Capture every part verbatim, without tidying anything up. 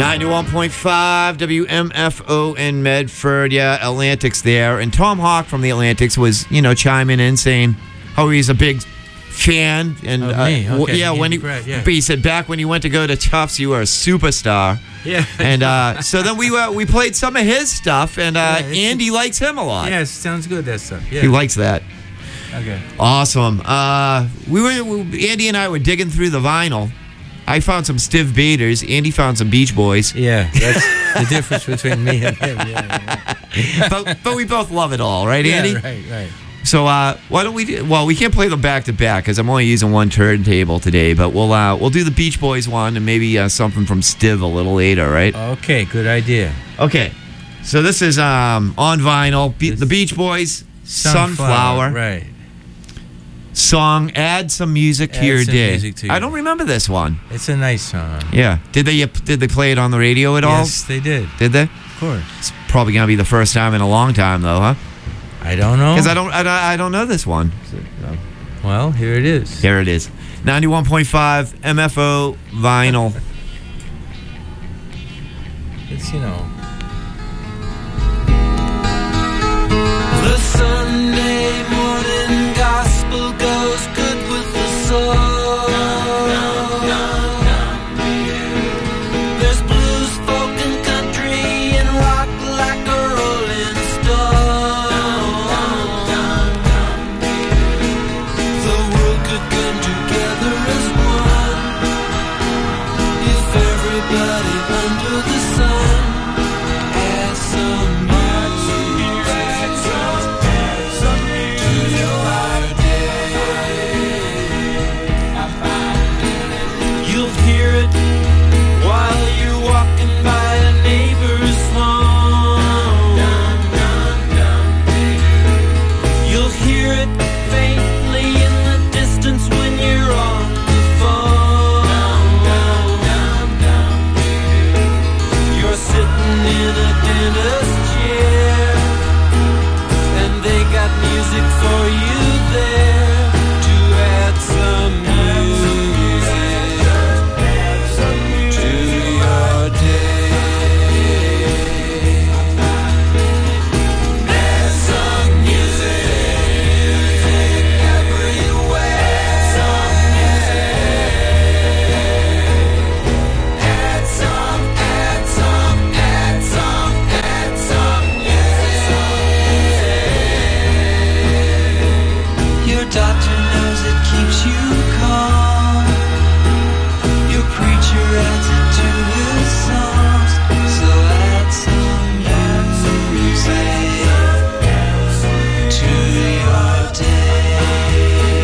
ninety-one point five W M F O in Medford. Yeah, Atlantic's there. And Tom Hawk from the Atlantics was, you know, chiming in saying how he's a big fan. And Of uh, me, w- okay. yeah, when he, Right, yeah. but he said back when you went to go to Tufts, you were a superstar. Yeah. And uh, so then we uh, we played some of his stuff, and uh, Yeah, it's- Andy likes him a lot. Yeah, it sounds good, that stuff. Yeah. He likes that. Okay. Awesome. Uh, we were we, Andy and I were digging through the vinyl. I found some Stiv Bators. Andy found some Beach Boys. Yeah, that's the difference between me and him. Yeah, yeah. but but we both love it all, right, Andy? Yeah, right, right. So uh, why don't we? Do, well, we can't play them back to back because I'm only using one turntable today. But we'll uh, we'll do the Beach Boys one and maybe uh, something from Stiv a little later, right? Okay, good idea. Okay. So this is um, on vinyl. Be- the Beach Boys, Sunflower. Right. Song, add some music to Add your some day. music to I your don't day. remember this one. It's a nice song. Yeah. Did they did they play it on the radio at all? Yes, they did. Did they? Of course. It's probably gonna be the first time in a long time, though, huh? I don't know. Because I don't I, don't- I don't know this one. So, Well, here it is. here it is. ninety-one point five M F O vinyl. It's, you know. The Sunday morning gospel goes good with the soul. There's blues, folk, and country, and rock like a rolling stone. The world could come together as one if everybody under the sun had some music to your day. You'll hear it while you're walking by a neighbor's home. You'll hear it faintly in the distance when you're on the phone. You're sitting in a dentist chair, and they got music for you there to add some music to your day. Add some music everywhere. Some music. Add some, add some, add some, add some music. Your doctor knows it keeps you calm. Your preacher adds it to his songs. So add some music to your day.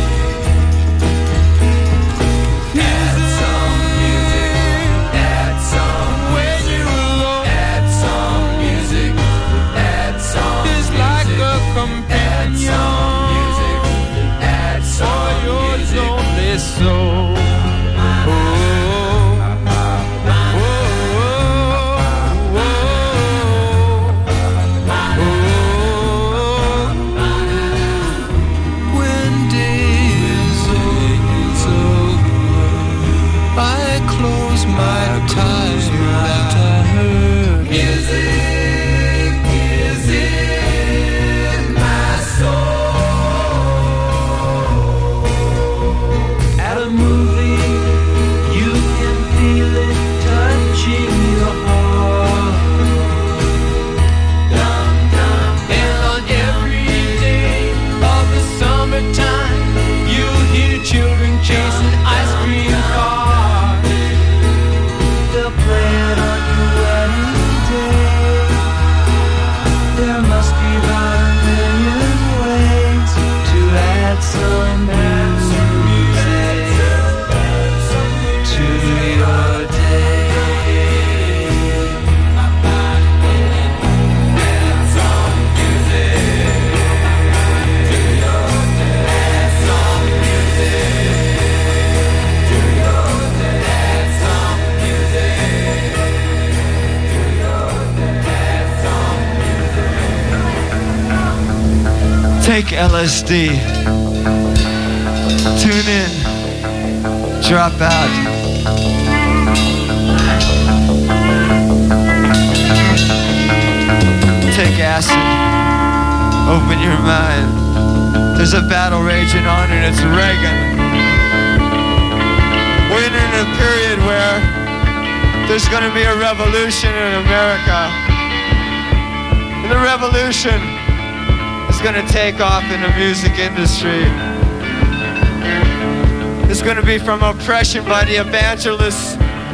Add some music. Add some when you're alone. Add some music. Add some it's like a companion. Add some for your lonely soul. Oh, oh, oh, oh. When day is over, I close my eyes and I heard music is in my soul. At a movie, you can feel it touching your heart. And on every day of the summertime, you'll hear children chasing ice cream cars. They'll play it on your wedding day. There must be about a million ways to add some music to your day. Add some music to your day. Add some music to your day. Add some music to your day. Add some Take L S D. Tune in. Drop out. sulfuric acid. Open your mind. There's a battle raging on and it's Reagan. We're in a period where there's going to be a revolution in America. And the revolution is going to take off in the music industry. It's going to be from oppression by the evangelists,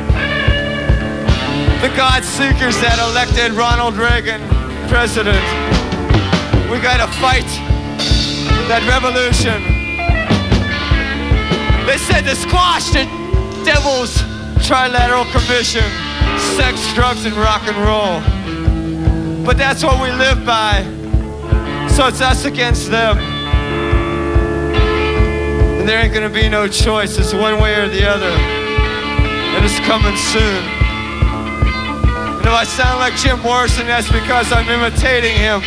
the God seekers that elected Ronald Reagan president. We got to fight that revolution. They said to squash the devil's trilateral commission, sex, drugs, and rock and roll. But that's what we live by. So it's us against them. And there ain't gonna be no choice. It's one way or the other. And it's coming soon. And if I sound like Jim Morrison, that's because I'm imitating him.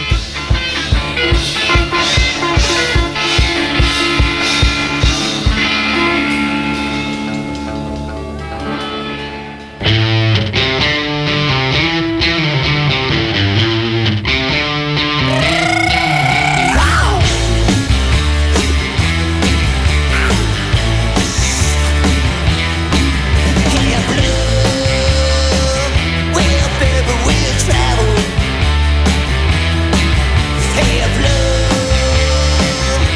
Hey,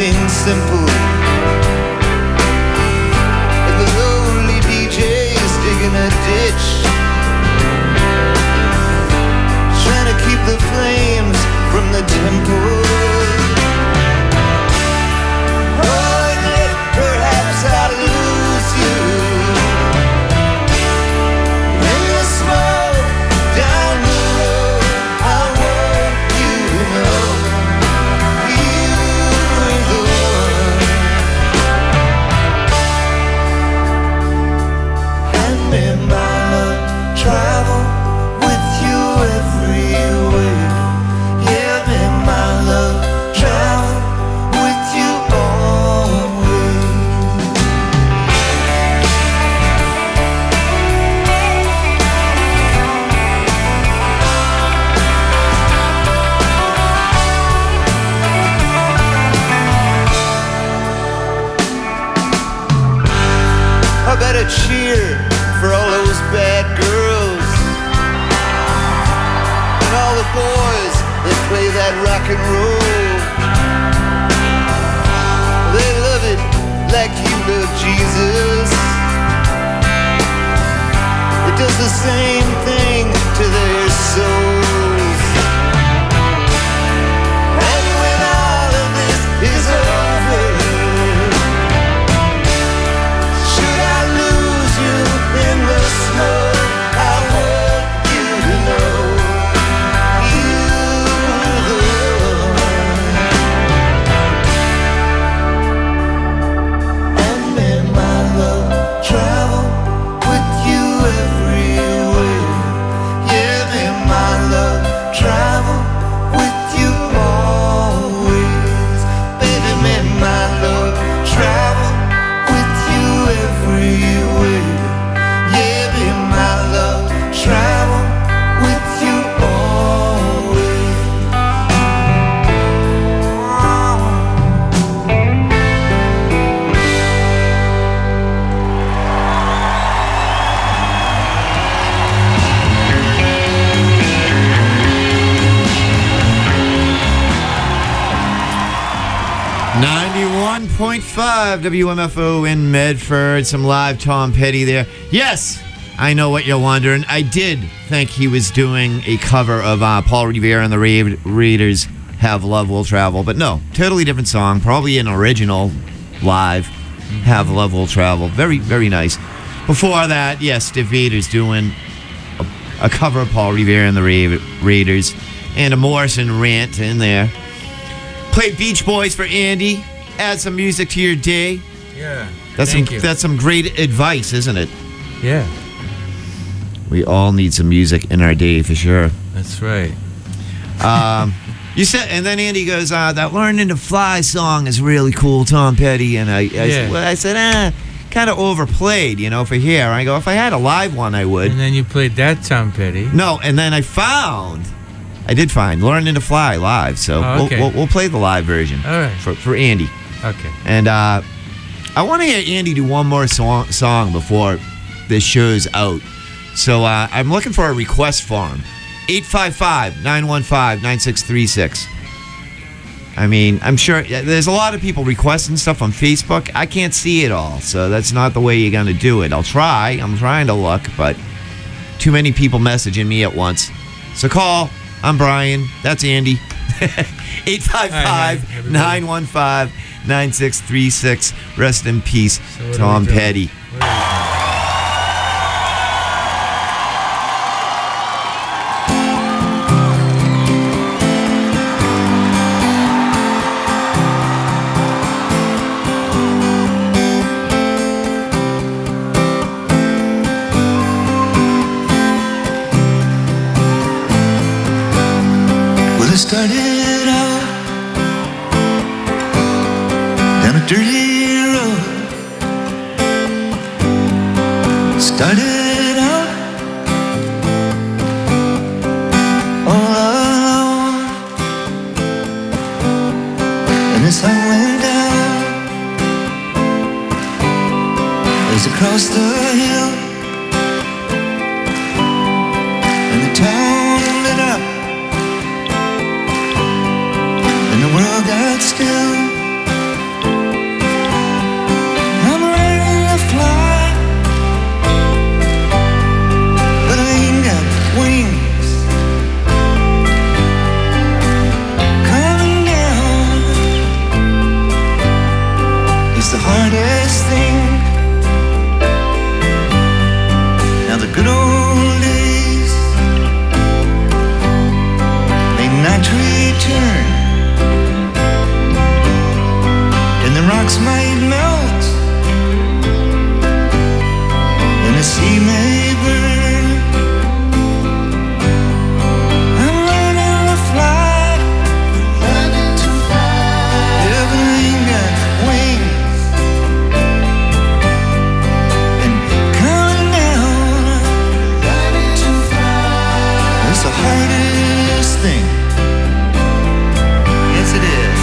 living simple. And the lonely D J is digging a ditch, trying to keep the flames from the temple. Oh, and if perhaps I lose you in the smoke down the road, I want you to know you were the one. And may my love travel with you everywhere. Yeah, may my love travel with you always. I better cheer for all those bad girls and all the boys that play that rock and roll. They love it like you love Jesus. It does the same thing to their souls. And when all of this is over, should I lose you in the snow, I want you to know you were the one. And may my love travel with you everywhere. Yeah, may my love travel with you always. Baby, may my love travel with you everywhere. Yeah, may my love travel with you always. ninety-one point five W M F O in Medford. Some live Tom Petty there. Yes, I know what you're wondering. I did think he was doing a cover of uh, Paul Revere and the Ra- Raiders' Have Love Will Travel. But no, totally different song. Probably an original live Have Love Will Travel. Very, very nice. Before that, yes, Steve Vader's doing a, a cover of Paul Revere and the Ra- Raiders. And a Morrison rant in there. Played Beach Boys for Andy. Add some music to your day. Yeah. That's Thank some you. that's some great advice, isn't it? Yeah, We all need some music in our day for sure. that's right. Um, you said, and then Andy goes, uh, "That Learning to Fly song is really cool, Tom Petty." And I, I, Yeah. well, I said, "Ah, kind of overplayed, you know, for here." I go, "If I had a live one, I would." And then you played that Tom Petty. No, and then I found, I did find Learning to Fly live, so Oh, we'll, okay. we'll, we'll play the live version All right. for for Andy. Okay. And uh, I want to hear Andy do one more song, song before this show's out. So uh, I'm looking for a request for him. eight five five, nine one five, nine six three six. I mean, I'm sure there's a lot of people requesting stuff on Facebook. I can't see it all, so that's not the way you're going to do it. I'll try. I'm trying to look, but too many people messaging me at once. So call. I'm Brian. That's Andy. eight five five, nine one five, nine six three six. Rest in peace, So what are Tom we doing? Petty. What are we doing? Well, I started out down a dirty road. Started out all alone, and as I went down, as across the hill, and the town lit up. And the world got still. is the hardest thing. Now the good old days may not return, and the rocks might melt, and the sea may burn. I'm learning to fly, learning to fly. Everything got wings, and coming down, learning to fly. It's the hardest thing. Yes, it is.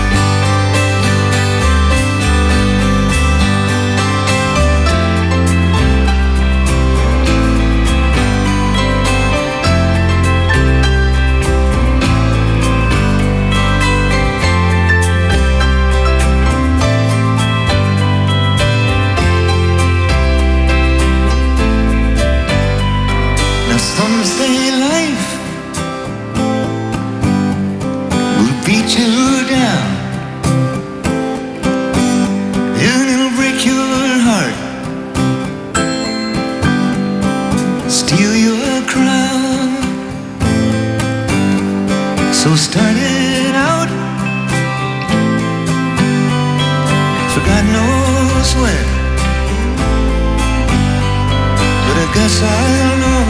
Now some say life will beat you down, and it'll break your heart, steal your crown. So start it out for God knows where, but I guess I'll know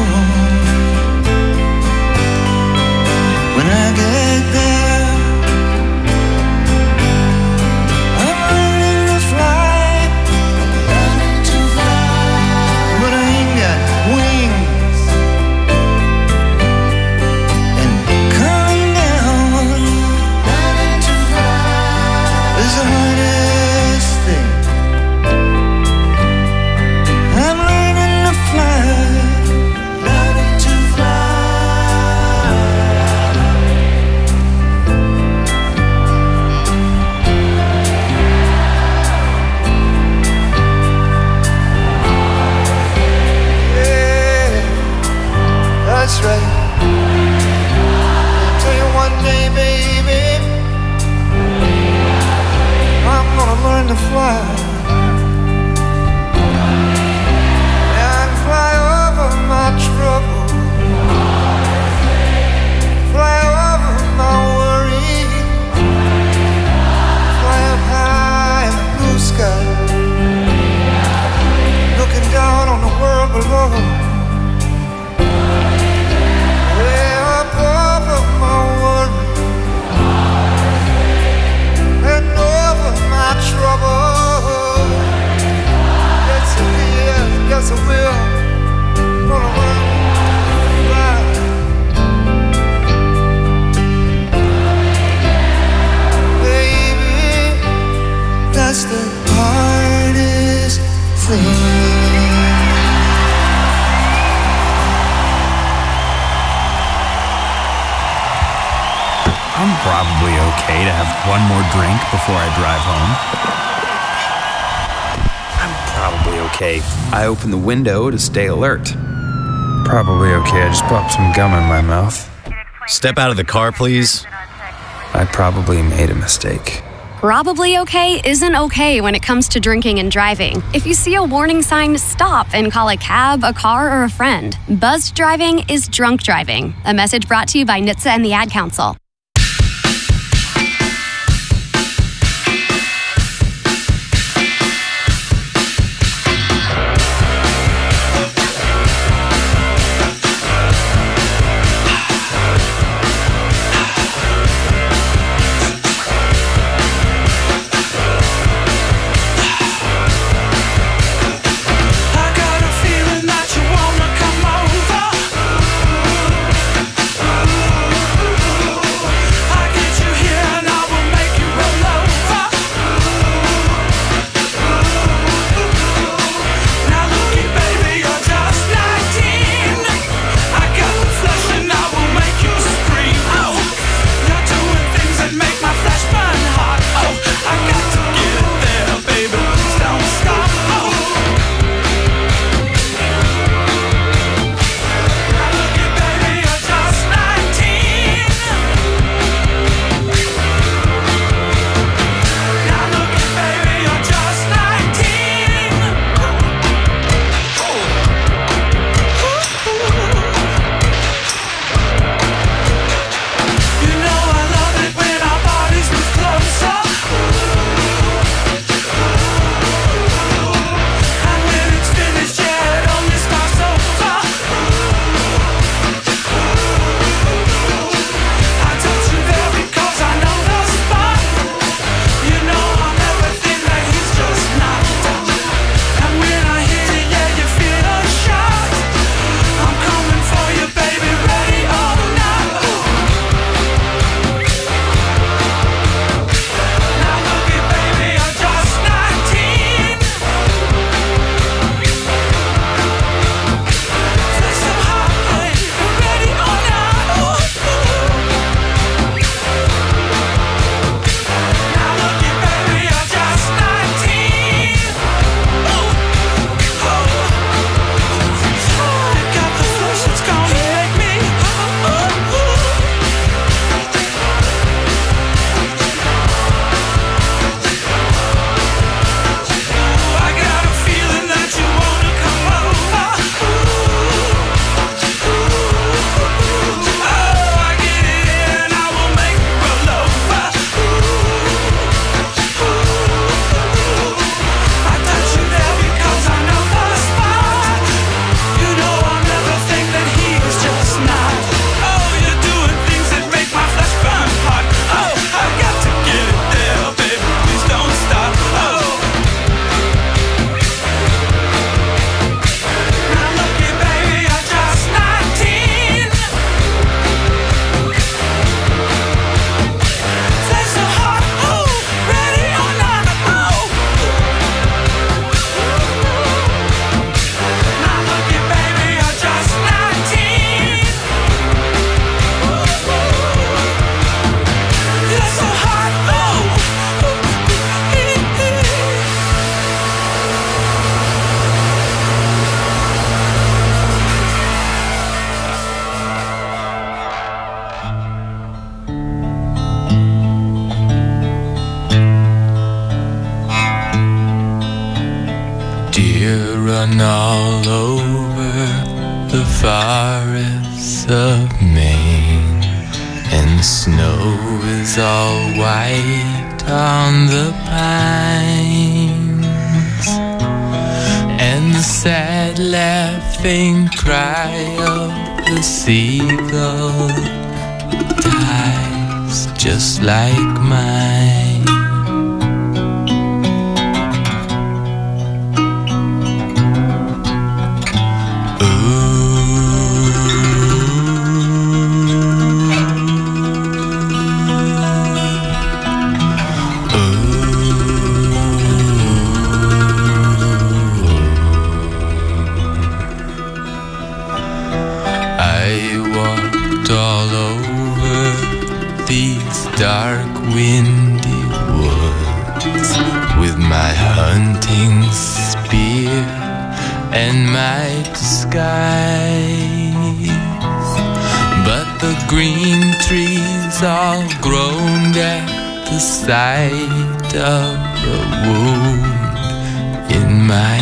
when I get there. I'm learning to fly, learning to fly, but I ain't got wings, and coming down, learning to fly, is the hardest thing. I'm learning to fly, learning to fly. Yeah, that's right. I'll tell you one day, baby, I'm gonna learn to fly. And fly over my trouble, fly over my worry, fly up high in the blue sky, looking down on the world below. Way up over my worry, and over my trouble. Yes, it is, yes, I will. Gonna learn to fly. Baby, that's the hardest thing. I'm probably okay to have one more drink before I drive home. I'm probably okay. I open the window to stay alert. Probably okay. I just popped some gum in my mouth. Step out of the car, please. I probably made a mistake. Probably okay isn't okay when it comes to drinking and driving. If you see a warning sign, stop and call a cab, a car, or a friend. Buzzed driving is drunk driving. A message brought to you by N H T S A and the Ad Council. I got a feeling that you wanna come over. run all over the forests of Maine, and snow is all white on the pines, and the sad laughing cry of the seagull dies just like mine. Dark windy woods with my hunting spear and my disguise, but the green trees all groaned at the sight of a wound in my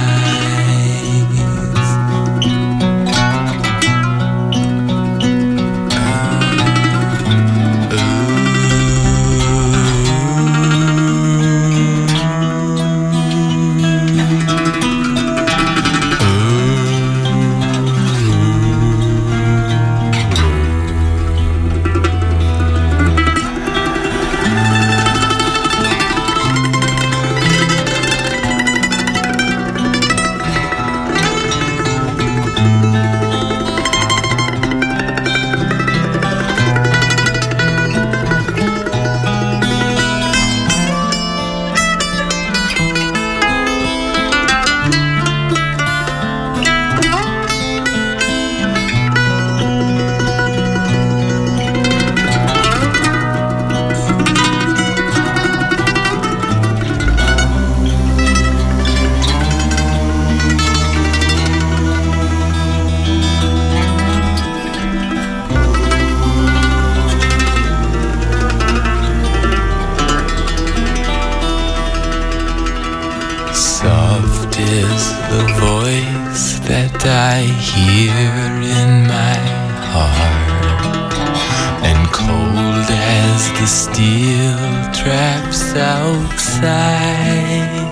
I hear in my heart, and cold as the steel traps outside,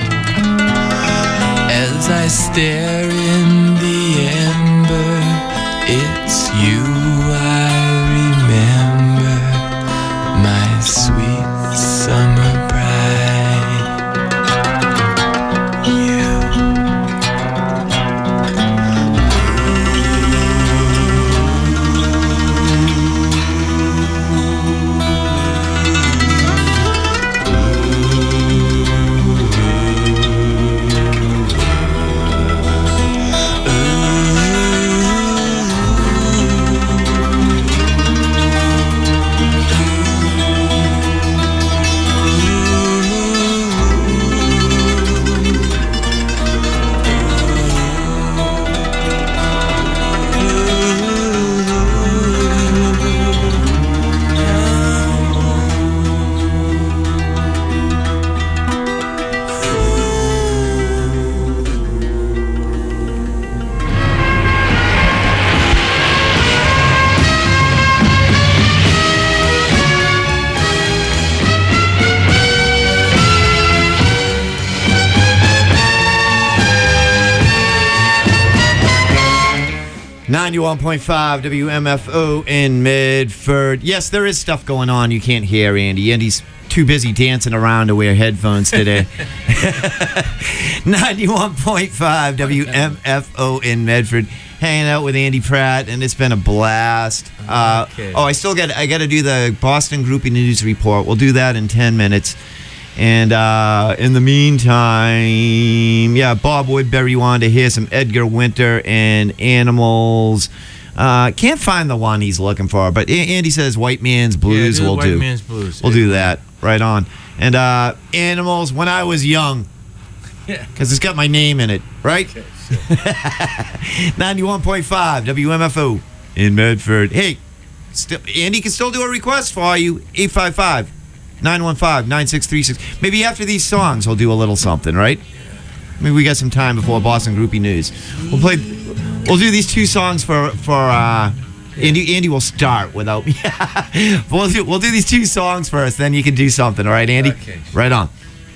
as I stare in the ember, it's you I remember, my sweet summer bride. ninety-one point five W M F O in Medford. Yes, there is stuff going on you can't hear, Andy. Andy's too busy dancing around to wear headphones today. ninety-one point five W M F O in Medford. Hanging out with Andy Pratt, and it's been a blast. Uh, Okay. Oh, I still got I got to do the Boston Groupie News Report. We'll do that in ten minutes. And uh, in the meantime, yeah, Bob Woodbury wanted to hear some Edgar Winter and Animals. Uh, can't find the one he's looking for, but A- Andy says White Man's Blues Yeah, do will White do. Man's Blues. We'll do that. Right on. And uh, Animals, When I Was Young. Yeah. Because it's got my name in it, right? Okay, so. ninety-one point five W M F O in Medford. Hey, still, Andy can still do a request for you. eight five five, nine one five, nine six three six. Maybe after these songs, he'll do a little something, right? I mean, we got some time before Boston Groupie News. We'll play. We'll do these two songs for for. Uh, Andy, Andy will start without me. we'll do we'll do these two songs first, then you can do something. All right, Andy. Okay. Right on.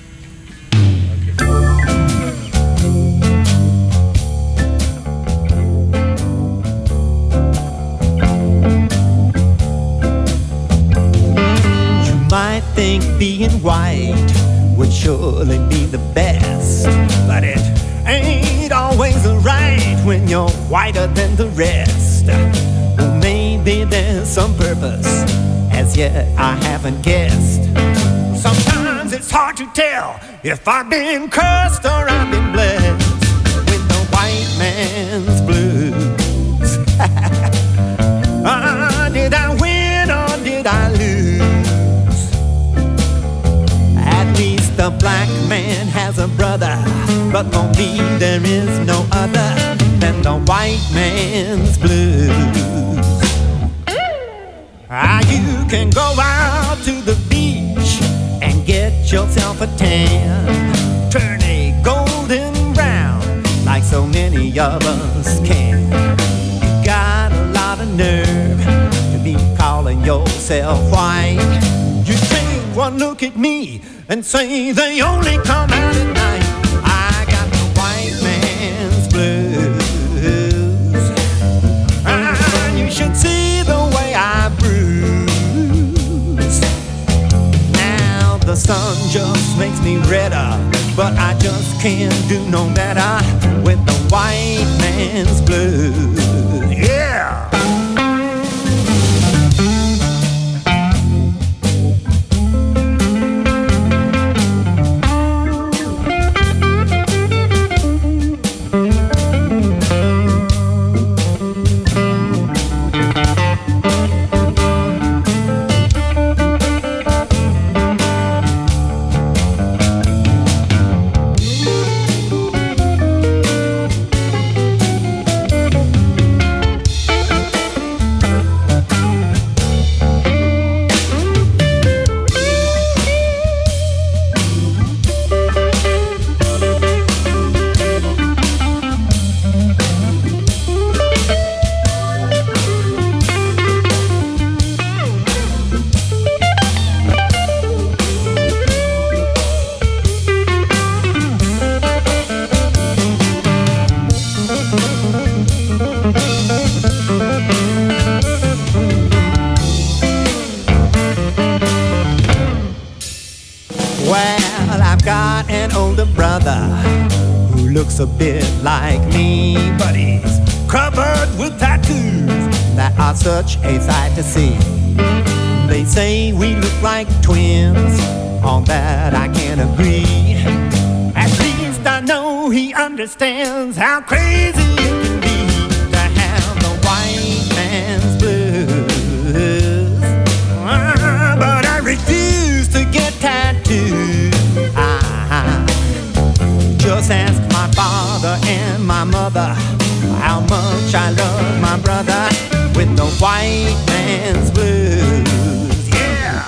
Might think being white would surely be the best, but it ain't always right when you're whiter than the rest. Well, maybe there's some purpose, as yet I haven't guessed. Sometimes it's hard to tell if I've been cursed or I've been blessed with the white man's blues. Ah, did I win or did I lose? At least the black man has a brother, but for me there is no other than the white man's blues. Ah, you can go out to the beach and get yourself a tan, turn a golden brown like so many of us can. You got a lot of nerve to be calling yourself white. You take one look at me and say they only come out at night. I got the white man's blues, and you should see the way I bruise. Now the sun just makes me redder, but I just can't do no better with the white man's blues. Yeah. Well, I've got an older brother who looks a bit like me, but he's covered with tattoos that are such a sight to see. They say we look like twins, on that I can't agree. At least I know he understands how crazy it can be to have the white man's blues. Ah, but I refuse to get tattooed. Ah, just ask my father and my mother how much I love my brother with the white man's blues. Yeah.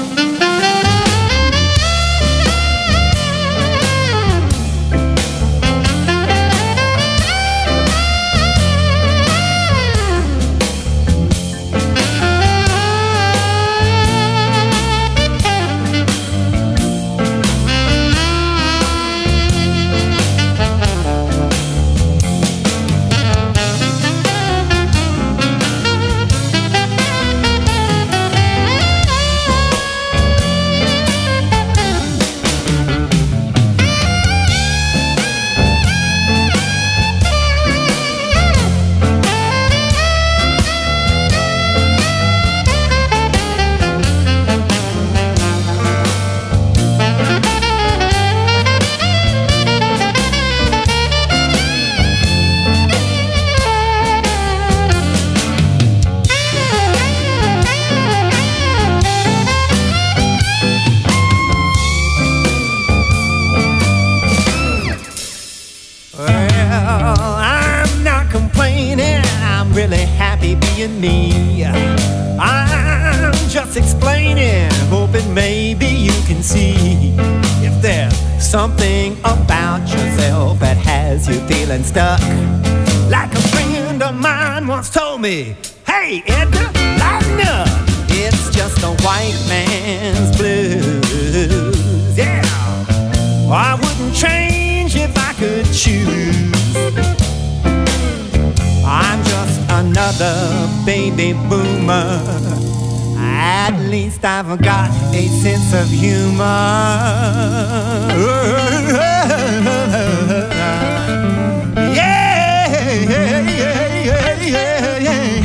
Really happy being me. I'm just explaining, hoping maybe you can see if there's something about yourself that has you feeling stuck. Like a friend of mine once told me, hey, Edgar, lighten up. It's just a white man's blues, yeah. I wouldn't change if I could choose. I'm just another baby boomer. At least I've got a sense of humor. Yeah, yeah, yeah, yeah,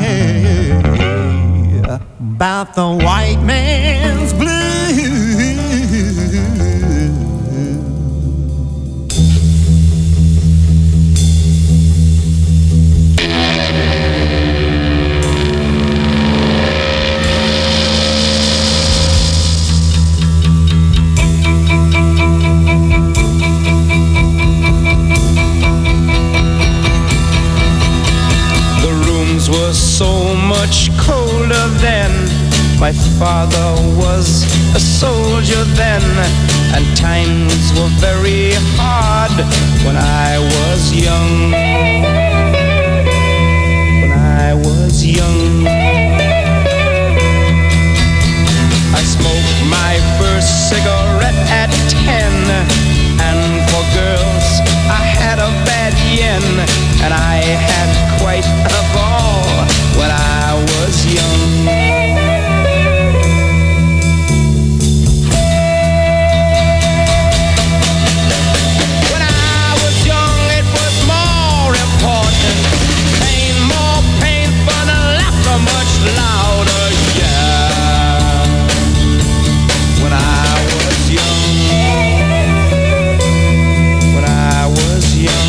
yeah. About the white man's blues. Were so much colder then. My father was a soldier then, and times were very hard when I was young. When I was young, I smoked my first cigarette at ten, and for girls I had a bad yen, and I had quite a ball when I was young. When I was young, it was more important. Pain, more painful, and laughter much louder, yeah. When I was young, when I was young,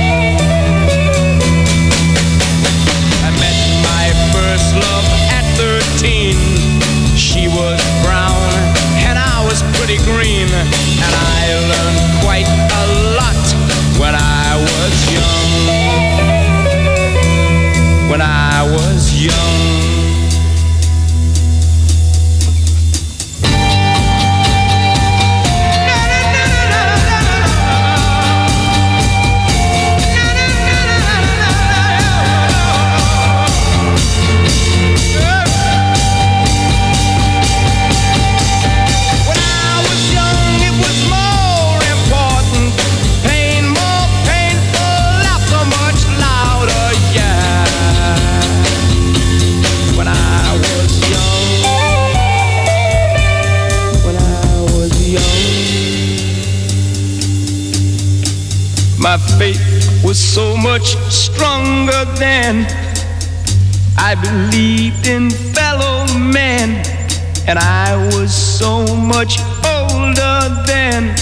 love at thirteen. She was brown and I was pretty green, and I learned quite a lot when I was young. When I was young. My faith was so much stronger then. I believed in fellow men, and I was so much older then.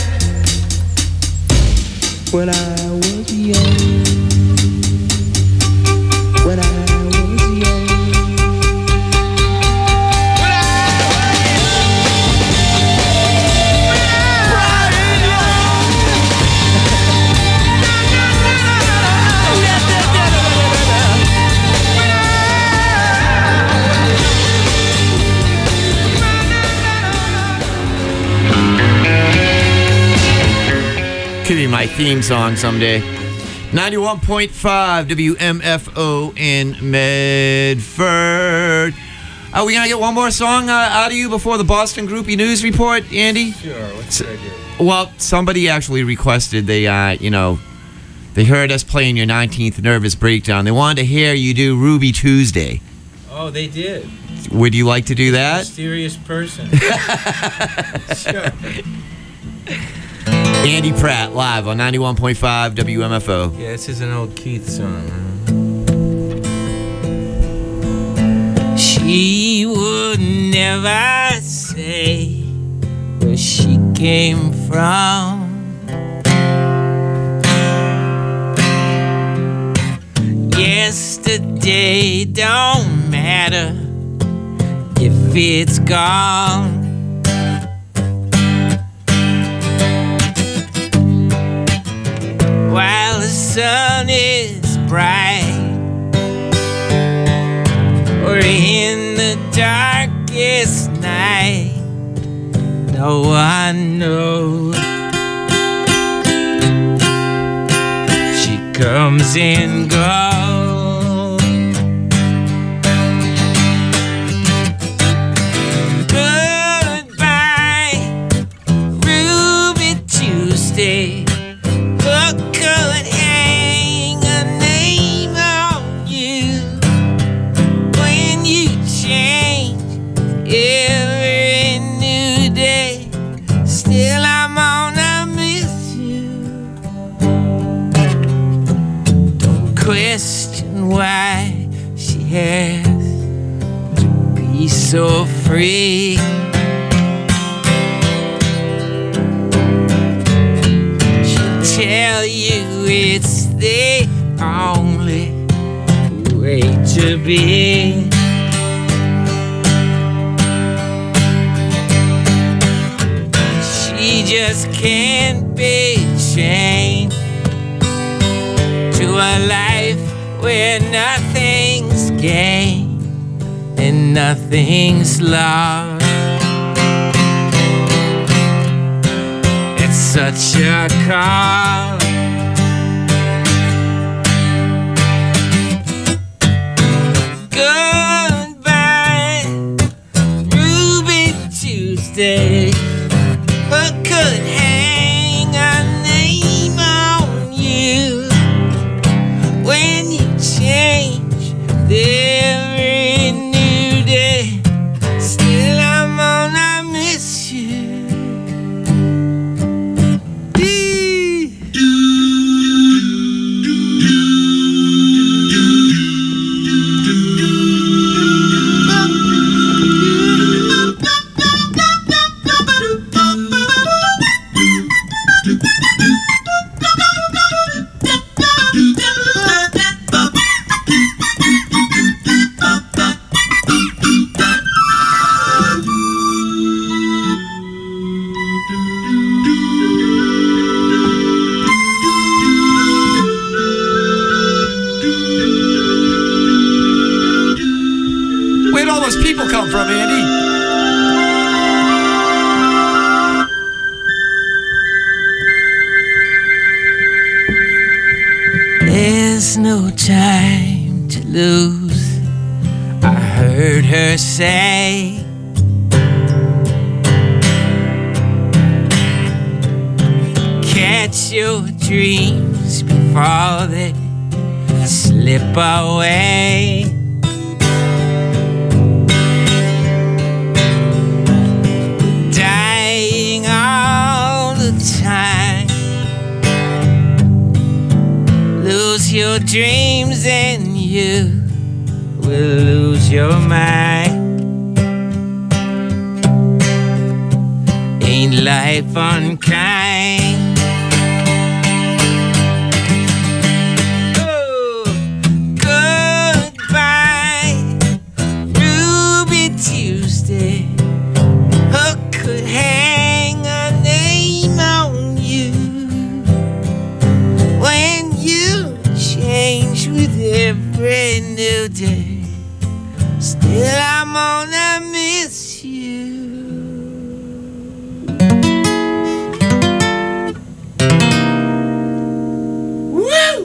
When I was young, when I was young. Could be my theme song someday. ninety-one point five W M F O in Medford. Are we going to get one more song uh, out of you before the Boston Groupie News Report, Andy? Sure. What's the idea? Well, somebody actually requested, they, uh, you know, they heard us playing your nineteenth Nervous Breakdown. They wanted to hear you do Ruby Tuesday. Oh, they did. Would you like to do that? Mysterious person. Sure. Andy Pratt, live on ninety-one point five W M F O. Yeah, this is an old Keith song. She would never say where she came from. Yesterday don't matter if it's gone. While the sun is bright, or in the darkest night, no one knows comes and goes. Goodbye, Ruby Tuesday. Who could hang a name on you when you change every new day? Still, I'm gonna miss you. Don't question why she has to be so free. She'll tell you it's the only way to be. She just can't be chained to a life where nothing's gained and nothing's lost. It's such a call. Goodbye, Ruby Tuesday. Who could hang a name on you when you change every new day? Still, I'm gonna miss you. Where'd all those people come from, Andy? There's no time to lose, I heard her say. Catch your dreams before they slip away. Dying all the time. Lose your dreams and you will lose your mind. Ain't life unkind? Oh, goodbye, Ruby Tuesday. Who could hang a name on you when you change with every new day? Still, I'm gonna miss you. Woo!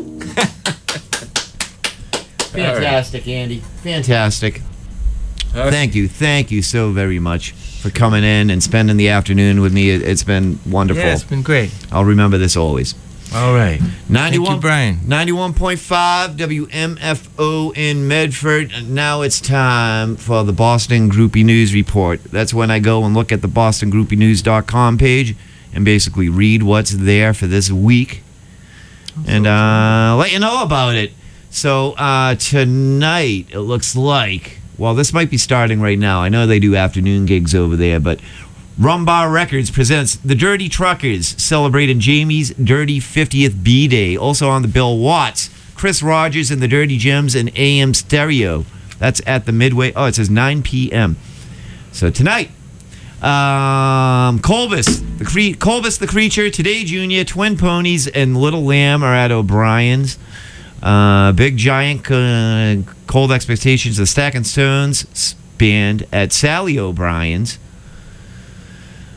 Fantastic, Andy. Fantastic. Thank you. Thank you so very much for coming in and spending the afternoon with me. It, it's been wonderful. Yeah, it's been great. I'll remember this always. All right. ninety-one, Thank you, Brian. ninety-one point five W M F O in Medford. Now it's time for the Boston Groupie News Report. That's when I go and look at the boston groupie news dot com page and basically read what's there for this week and uh, let you know about it. So uh, tonight, it looks like, well, this might be starting right now. I know they do afternoon gigs over there, but Rumbar Records presents the Dirty Truckers celebrating Jamie's Dirty fiftieth B-Day. Also on the bill, Watts, Chris Rogers and the Dirty Gems and A M Stereo. That's at the Midway. Oh, it says nine p.m. So tonight, um, Colbus, the cre- Colbus the Creature, Today Junior, Twin Ponies, and Little Lamb are at O'Brien's. Uh, Big Giant, uh, Cold Expectations, the Stack and Stones Band at Sally O'Brien's.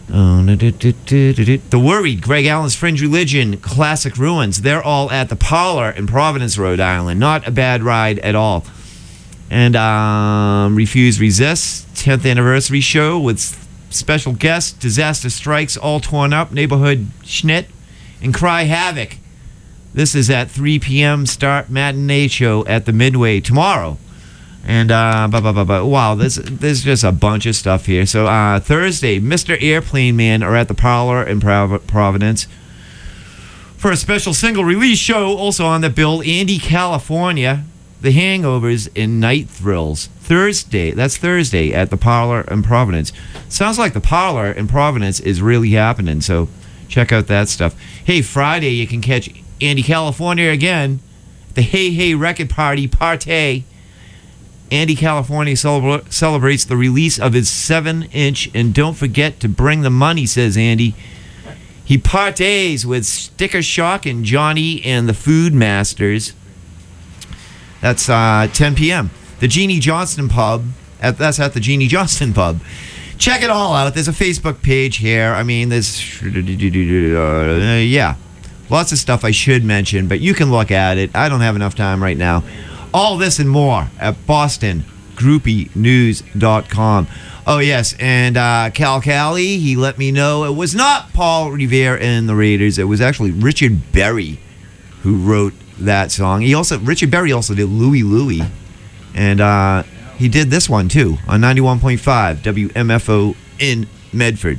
Oh, The Worried, Greg Allen's Fringe Religion, Classic Ruins. They're all at the Parlor in Providence, Rhode Island. Not a bad ride at all. And um, Refuse Resist, tenth anniversary show with special guests, Disaster Strikes, All Torn Up, Neighborhood Schnit, and Cry Havoc. This is at three p.m. start matinee show at the Midway tomorrow. And, uh, blah, blah, blah, blah. Wow, there's, there's just a bunch of stuff here. So, uh, Thursday, Mister Airplane Man are at the Parlor in Prov- Providence for a special single release show. Also on the bill, Andy California, The Hangovers, and Night Thrills. Thursday, that's Thursday at the Parlor in Providence. Sounds like the Parlor in Providence is really happening, so check out that stuff. Hey, Friday, you can catch Andy California again, the Hey Hey Record Party Partay. Andy California celebra- celebrates the release of his seven inch, and don't forget to bring the money, says Andy. He partays with Sticker Shock and Johnny and the Food Masters. That's uh, ten p.m. The Jeannie Johnston Pub. At, that's at the Jeannie Johnston Pub. Check it all out. There's a Facebook page here. I mean, there's... Uh, yeah. Lots of stuff I should mention, but you can look at it. I don't have enough time right now. All this and more at Boston Groupie News dot com. Oh, yes, and uh, Cal Cali, he let me know it was not Paul Revere and the Raiders. It was actually Richard Berry who wrote that song. He also Richard Berry also did Louie Louie, and uh, he did this one, too, on ninety-one point five W M F O in Medford.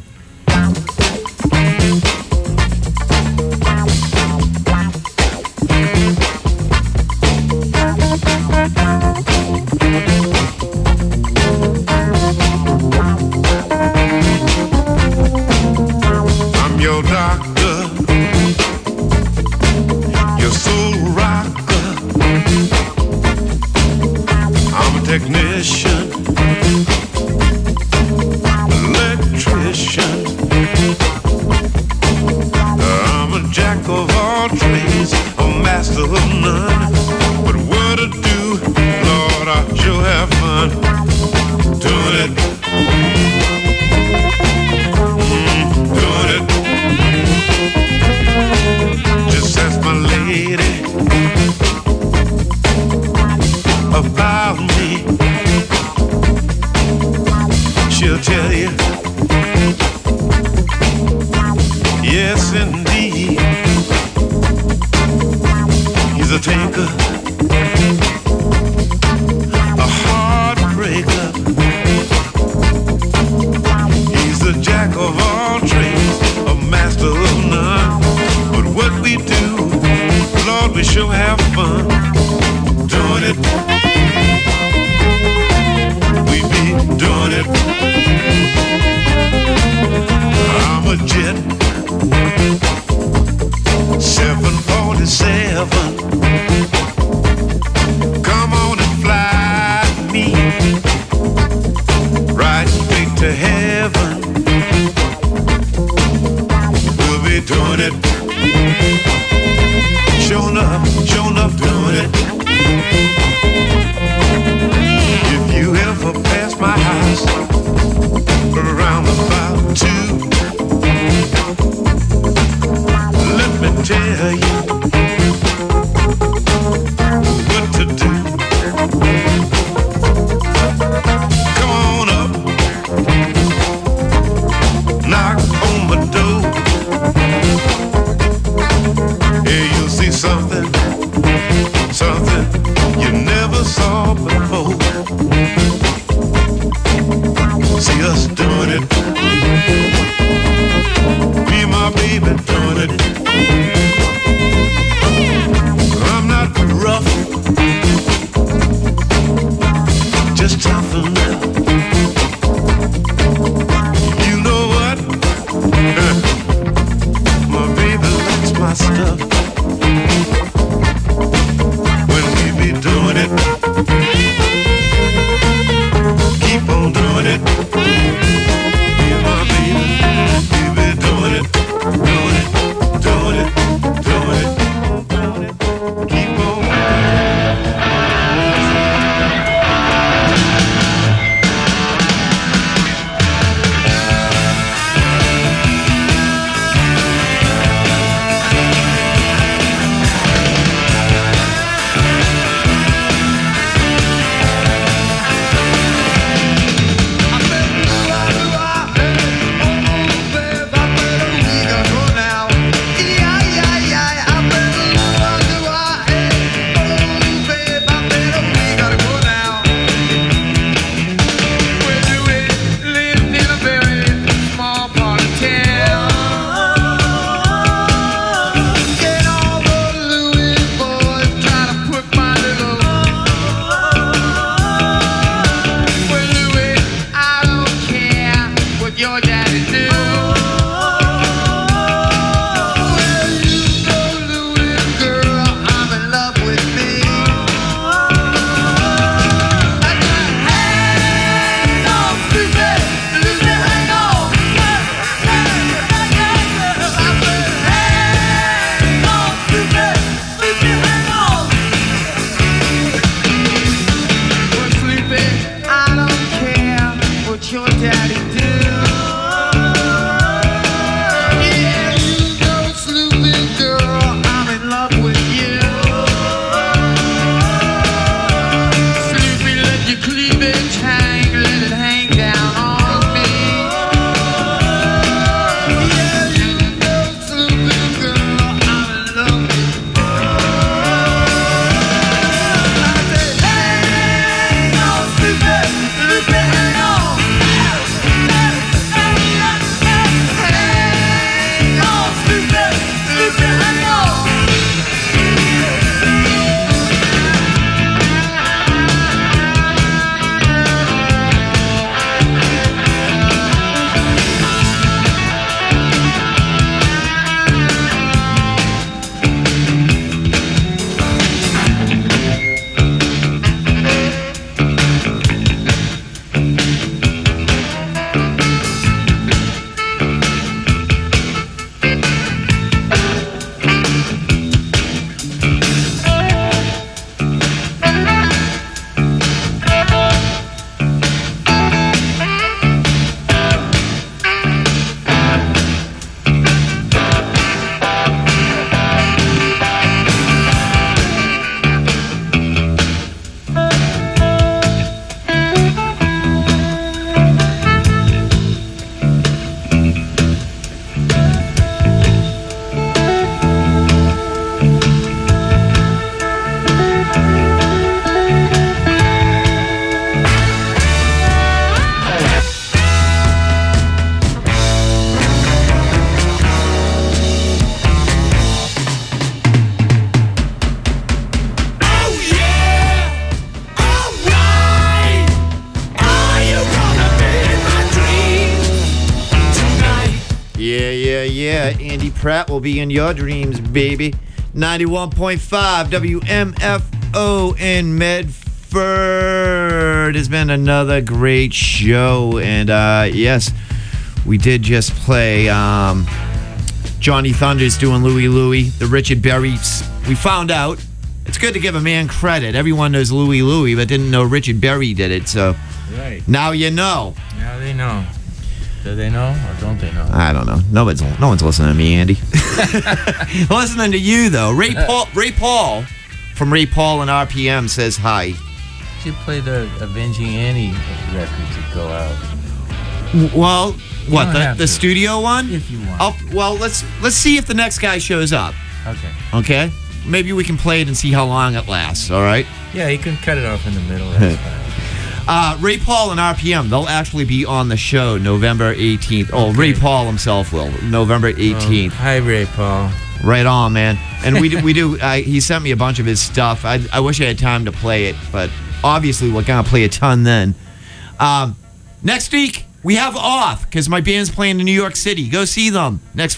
Technician, electrician, I'm a jack of all trades, a master of none. But what to do, Lord, I sure have fun doing it, mm, doing it. Just ask my lady about me, she'll tell you, yes indeed, he's a tinker, a heartbreaker, he's the jack of all trades, a master of none. But what we do, Lord, we sure have fun doing it. Doing it. I'm a jet seven forty-seven. Come on and fly me right straight to heaven. We'll be doing it. Sure enough, sure enough doing it. If you ever pass my house around about two, let me tell you what to do. Come on up, knock on my door. Here you'll see something, something you never saw before. See us doing it, me and my baby doing it. I'm not rough, just tough enough. You know what? My baby likes my stuff. When we be doing it, keep on doing it. Me and my baby, we be doing it, doing it, doing it, doing it, doing it. Keep on. Andy Pratt will be in your dreams, baby. ninety-one point five W M F O in Medford. It's been another great show. And uh, yes, we did just play um, Johnny Thunders doing Louie Louie, the Richard Berry. We found out. It's good to give a man credit. Everyone knows Louie Louie, but didn't know Richard Berry did it. So Right. now you know. Now they know. Do they know or don't they know? I don't know. No one's no one's listening to me, Andy. Listening to you though. Ray Paul, Ray Paul from Ray Paul and R P M says hi. You should play the Avenging Annie record to go out. W- Well, what don't the, have the to. studio one? If you want. I'll, well, let's let's see if the next guy shows up. Okay. Okay. Maybe we can play it and see how long it lasts. All right. Yeah, you can cut it off in the middle. That's fine. Uh, Ray Paul and R P M, they'll actually be on the show November eighteenth. Oh, Ray Paul himself will. November eighteenth. Oh, hi, Ray Paul. Right on, man. And we do, we do. I, he sent me a bunch of his stuff. I, I wish I had time to play it, but obviously we're gonna play a ton then. Um, next week we have off because my band's playing in New York City. Go see them next